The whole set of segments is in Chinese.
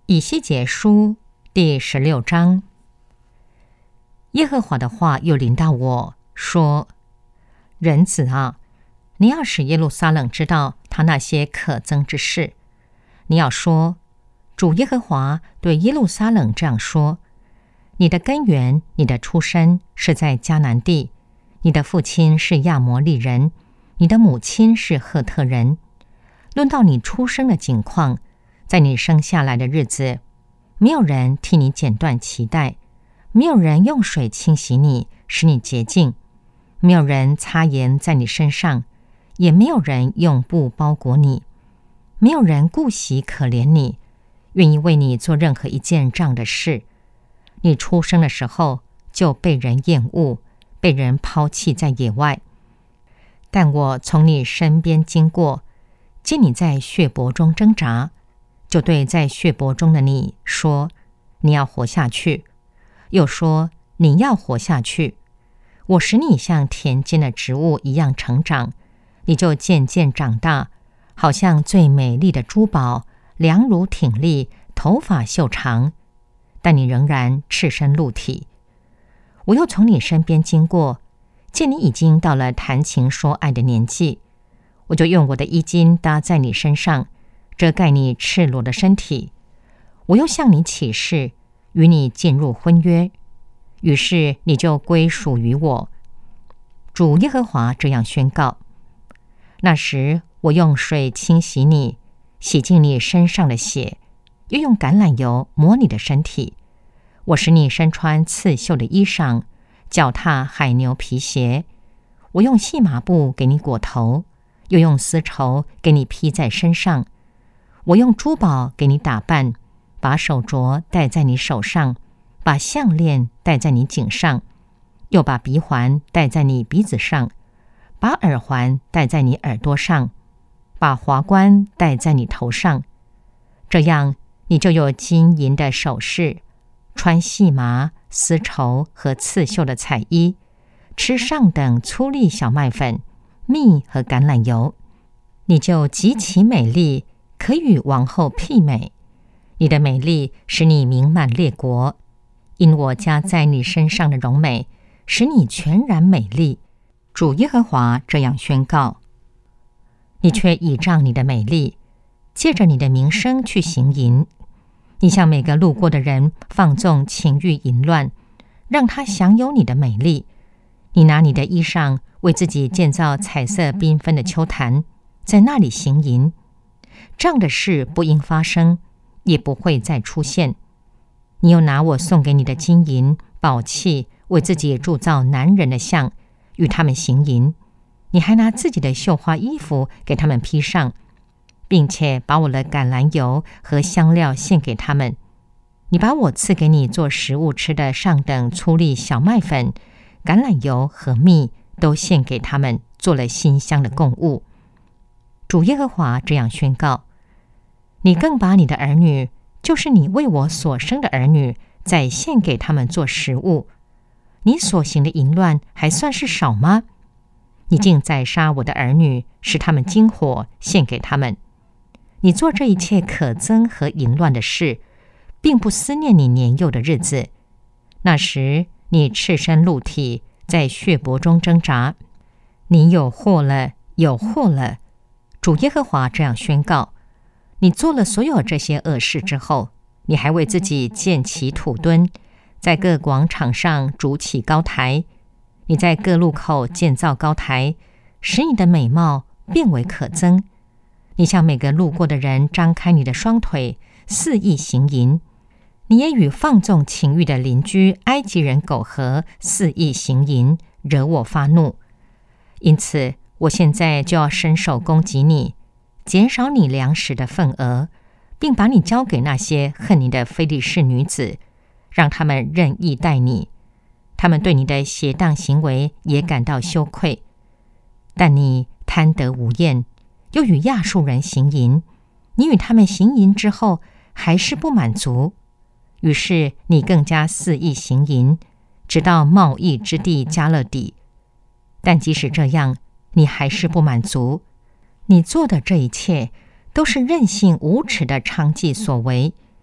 以西结书第16章。耶和华的话又临到我说：人子啊，你要使耶路撒冷知道他那些可憎之事。你要说，主耶和华对耶路撒冷这样说：你的根源，你的出身是在迦南地，你的父亲是亚摩利人，你的母亲是赫特人。论到你出生的景况，在你生下来的日子，没有人替你剪断脐带，没有人用水清洗你，使你洁净，没有人擦盐在你身上，也没有人用布包裹你，没有人顾惜可怜你，愿意为你做任何一件这样的事。你出生的时候就被人厌恶，被人抛弃在野外。但我从你身边经过，见你在血泊中挣扎，就对在血泊中的你说：你要活下去。又说：你要活下去。我使你像田间的植物一样成长，你就渐渐长大，好像最美丽的珠宝，两乳挺立，头发秀长，但你仍然赤身露体。我又从你身边经过，见你已经到了谈情说爱的年纪，我就用我的衣襟搭在你身上，遮盖你赤裸的身体。我又向你起誓，与你进入婚约，于是你就归属于我。主耶和华这样宣告：那时我用水清洗你，洗净你身上的血，又用橄榄油抹你的身体。我使你身穿刺绣的衣裳，脚踏海牛皮鞋。我用细麻布给你裹头，又用丝绸给你披在身上。我用珠宝给你打扮，把手镯戴在你手上，把项链戴在你颈上，又把鼻环戴在你鼻子上，把耳环戴在你耳朵上，把华冠戴在你头上。这样你就有金银的首饰，穿细麻、丝绸和刺绣的彩衣，吃上等粗粒小麦粉、蜜和橄榄油。你就极其美丽，可与王后媲美。你的美丽使你名满列国，因我加在你身上的荣美，使你全然美丽。主耶和华这样宣告：你却倚仗你的美丽，借着你的名声去行淫。你向每个路过的人放纵情欲淫乱，让他享有你的美丽。你拿你的衣裳为自己建造彩色缤纷的秋坛，在那里行淫。这样的事不应发生，也不会再出现。你又拿我送给你的金银宝器为自己铸造男人的像，与他们行淫。你还拿自己的绣花衣服给他们披上，并且把我的橄榄油和香料献给他们。你把我赐给你做食物吃的上等粗粒小麦粉、橄榄油和蜜都献给他们，做了馨香的供物。主耶和华这样宣告：你更把你的儿女，就是你为我所生的儿女，再献给他们做食物。你所行的淫乱还算是少吗？你竟宰杀我的儿女，使他们经火，献给他们。你做这一切可憎和淫乱的事，并不思念你年幼的日子。那时你赤身露体，在血泊中挣扎。你有祸了，有祸了！主耶和华这样宣告：你做了所有这些恶事之后，你还为自己建起土墩，在各广场上筑起高台。你在各路口建造高台，使你的美貌变为可憎。你向每个路过的人张开你的双腿，肆意行淫。你也与放纵情欲的邻居埃及人苟合，肆意行淫，惹我发怒。因此我现在就要伸手攻击你，减少你粮食的份额，并把你交给那些恨你的非利士女子，让他们任意待你。他们对你的邪荡行为也感到羞愧。但你贪得无厌，又与亚述人行淫。你与他们行淫之后，还是不满足，于是你更加肆意行淫，直到贸易之地加勒底。但即使这样，你还是不满足。你做的这一切，都是任性无耻的娼妓所为。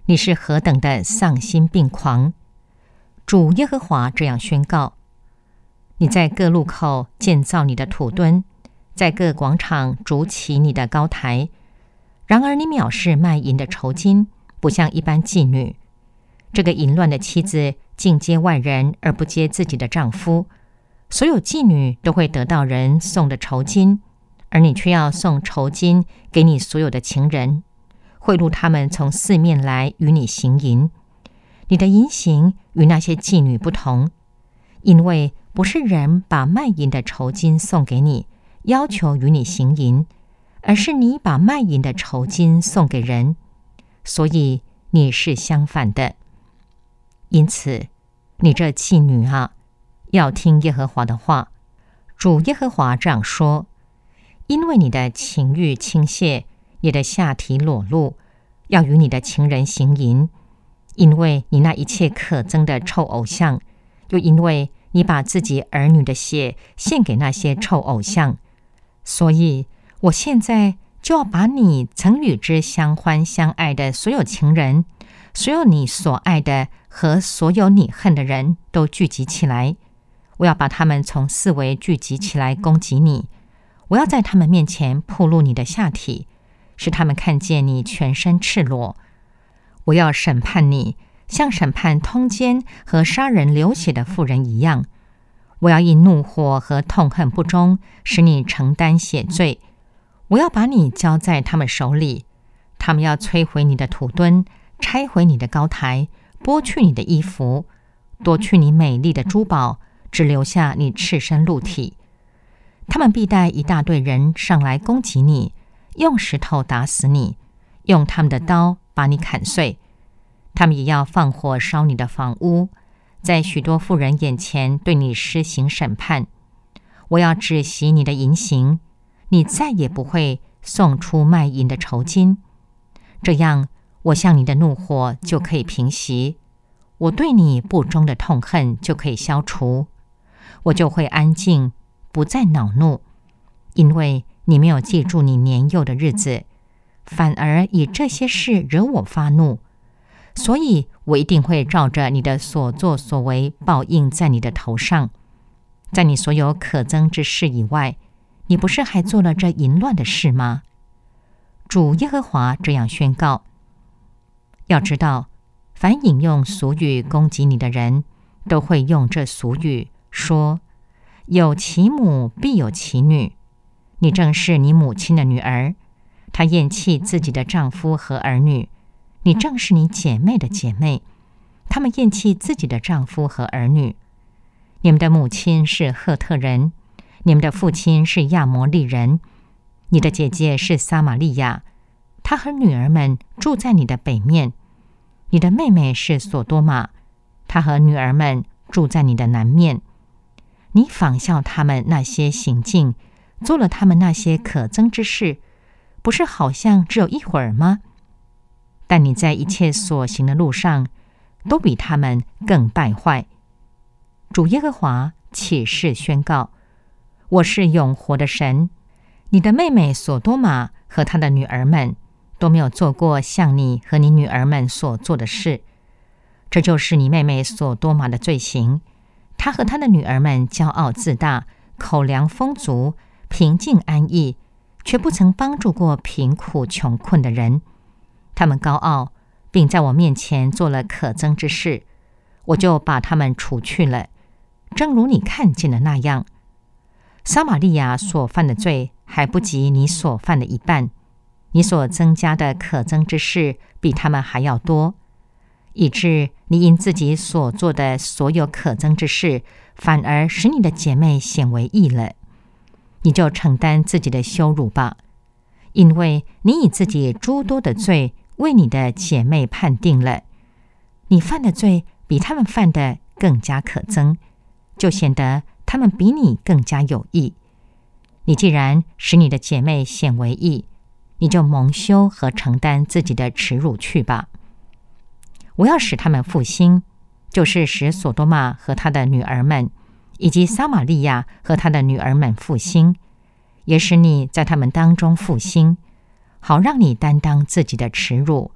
你是何等的丧心病狂！主耶和华这样宣告：你在各路口建造你的土墩，在各广场筑起你的高台。然而你藐视卖淫的酬金，不像一般妓女。这个淫乱的妻子尽接外人而不接自己的丈夫。所有妓女都会得到人送的酬金，而你却要送酬金给你所有的情人，贿赂他们从四面来与你行淫。你的淫行与那些妓女不同，因为不是人把卖淫的酬金送给你，要求与你行淫，而是你把卖淫的酬金送给人，所以你是相反的。因此，你这妓女啊，要听耶和华的话。主耶和华这样说：因为你的情欲倾泻，你的下体裸露，要与你的情人行淫，因为你那一切可憎的臭偶像，又因为你把自己儿女的血献给那些臭偶像，所以我现在就要把你曾与之相欢相爱的所有情人，所有你所爱的和所有你恨的人都聚集起来。我要把他们从四围聚集起来攻击你，我要在他们面前暴露你的下体，使他们看见你全身赤裸。我要审判你，像审判通奸和杀人流血的妇人一样。我要因怒火和痛恨不忠，使你承担血罪。我要把你交在他们手里，他们要摧毁你的土墩，拆毁你的高台，剥去你的衣服，夺去你美丽的珠宝，只留下你赤身露体。他们必带一大队人上来攻击你，用石头打死你，用他们的刀把你砍碎。他们也要放火烧你的房屋，在许多妇人眼前对你施行审判。我要止息你的淫行，你再也不会送出卖淫的酬金。这样，我向你的怒火就可以平息，我对你不忠的痛恨就可以消除。我就会安静，不再恼怒，因为你没有记住你年幼的日子，反而以这些事惹我发怒。所以我一定会照着你的所作所为报应在你的头上。在你所有可憎之事以外，你不是还做了这淫乱的事吗？主耶和华这样宣告：要知道，凡引用俗语攻击你的人，都会用这俗语说：有其母必有其女。你正是你母亲的女儿，她厌弃自己的丈夫和儿女。你正是你姐妹的姐妹，她们厌弃自己的丈夫和儿女。你们的母亲是赫特人，你们的父亲是亚摩利人。你的姐姐是撒玛利亚，她和女儿们住在你的北面。你的妹妹是索多玛，她和女儿们住在你的南面。你仿效他们那些行径，做了他们那些可憎之事，不是好像只有一会儿吗？但你在一切所行的路上，都比他们更败坏。主耶和华起誓宣告：我是永活的神。你的妹妹索多玛和她的女儿们都没有做过像你和你女儿们所做的事。这就是你妹妹索多玛的罪行。她和她的女儿们骄傲自大，口粮丰足，平静安逸，却不曾帮助过贫苦穷困的人。他们高傲，并在我面前做了可憎之事，我就把他们除去了，正如你看见的那样。撒玛利亚所犯的罪还不及你所犯的一半，你所增加的可憎之事比他们还要多，以致你因自己所做的所有可憎之事，反而使你的姐妹显为义了。你就承担自己的羞辱吧，因为你以自己诸多的罪为你的姐妹判定了。你犯的罪比他们犯的更加可憎，就显得他们比你更加有益。你既然使你的姐妹显为义，你就蒙羞和承担自己的耻辱去吧。我要使他们复兴，就是使索多玛和他的女儿们，以及撒玛利亚和他的女儿们复兴，也使你在他们当中复兴，好让你担当自己的耻辱，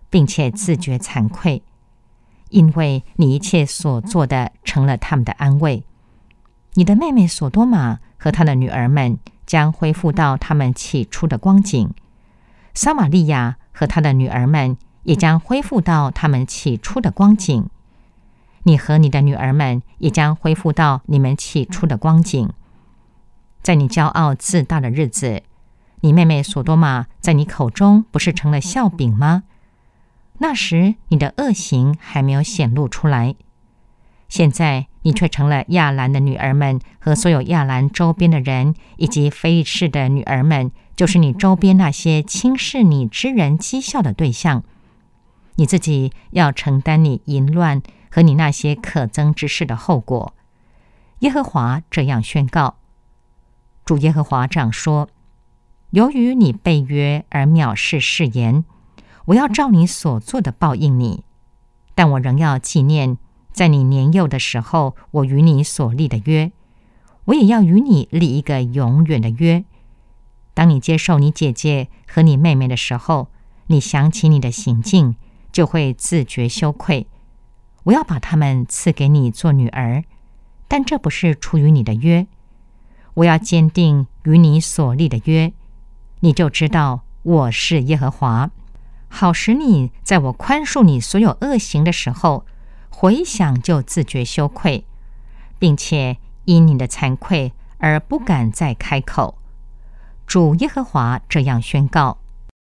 并且自觉惭愧，因为你一切所做的成了他们的安慰。你的妹妹索多玛和她的女儿们将恢复到他们起初的光景，撒玛利亚和她的女儿们也将恢复到他们起初的光景。你和你的女儿们也将恢复到你们起初的光景。在你骄傲自大的日子，你妹妹索多玛在你口中不是成了笑柄吗？那时你的恶行还没有显露出来，现在你却成了亚兰的女儿们和所有亚兰周边的人，以及非利士的女儿们，就是你周边那些轻视你之人讥笑的对象。你自己要承担你淫乱和你那些可憎之事的后果。耶和华这样宣告。主耶和华这样说：由于你背约而藐视誓言，我要照你所做的报应你，但我仍要纪念在你年幼的时候我与你所立的约，我也要与你立一个永远的约。当你接受你姐姐和你妹妹的时候，你想起你的行径，就会自觉羞愧。我要把她们赐给你做女儿，但这不是出于你的约。我要坚定与你所立的约，你就知道我是耶和华，好使你在我宽恕你所有恶行的时候，回想就自觉羞愧，并且因你的惭愧而不敢再开口。主耶和华这样宣告。